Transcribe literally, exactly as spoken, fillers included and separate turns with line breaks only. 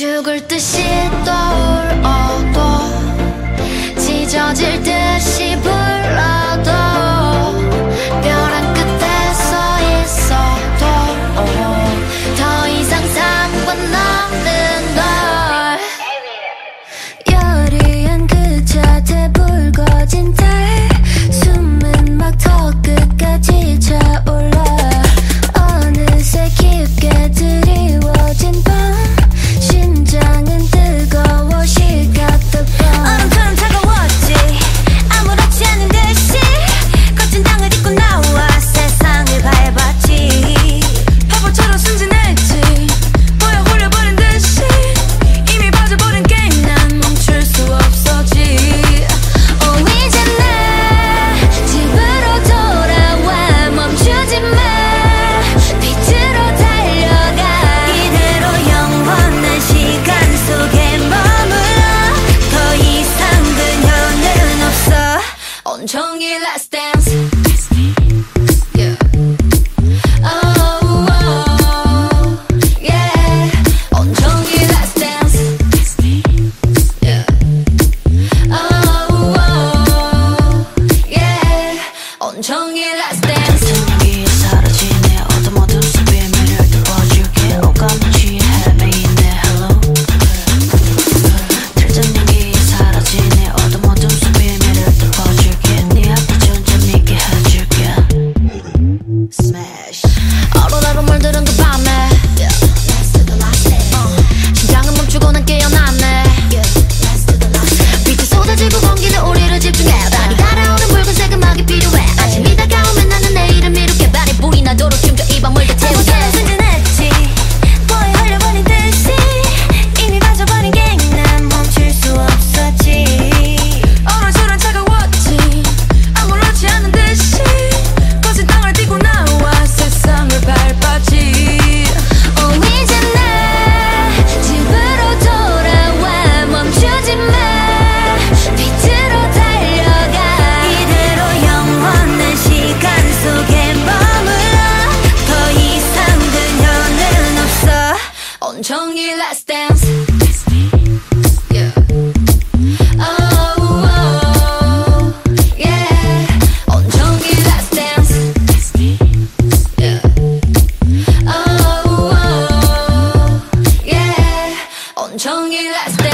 죽을 듯이 떠올어도 찢어질 듯이 불러도 벼랑 끝에 서 있어도 더 이상 상관없는 걸. 여리한 그 자태 붉어진 달 숨은 막 더 끝까지 차올라 어느새 깊게 드리워진 밤 심장은 뜨거워 She got the bomb. 얼음처럼 차가웠지 아무렇지 않은 듯이 거친 땅을 딛고 나와 세상을 밟았지. 바보처럼 순진했지 보여 홀려버린 듯이 이미 빠져버린 게임 난 멈출 수 없었지. Oh 이제 내 집으로 돌아와 멈추지 마 빛으로 달려가 이대로 영원한 시간 속에 머물러 더 이상 그녀는 없어. 온종일 Let's dance. Yeah. Oh, oh, yeah. 온종일 Let's dance. Yeah. Oh, oh, yeah. 온종일 Let's dance.
여기에 사라진 내 어둠 어둠 속에 매를 덮어줄게 오감을 취해 헤매인 내 hello 틀전 여기에 사라진 내 어둠 어둠 속에 매를 덮어줄게 네 앞에 존재 믿게 해줄게 Smash
어루라로 물들은 그 밤에 어, 심장은 멈추고 난 깨어났네. 빛이 쏟아지고 공기는 우리를 집중해 밤이 달아오는 붉은색 음악이 필요해. 아침이 다가오면 나는 내일을 미룰게 발이 불이 나도록 춤춰 이 밤을 다 태우게. 순진했지 뭐에 홀려버린 듯이 이미 빠져버린 게임 난 멈출 수 없었지. 얼음처럼 차가웠지 아무렇지 않은 듯이 거친 땅을 딛고 나와 세상을 밟았지. Oh 이제 내 집으로 돌아와 멈추지 마 빛으로 달려가 이대로 영원한 시간 속에 머물러 더 이상 그녀는 없어. 온종일 Let's dance. Yeah. Oh, oh, yeah. 온종일 Let's dance. Yeah. Oh, oh, yeah. 온종일 Let's dance.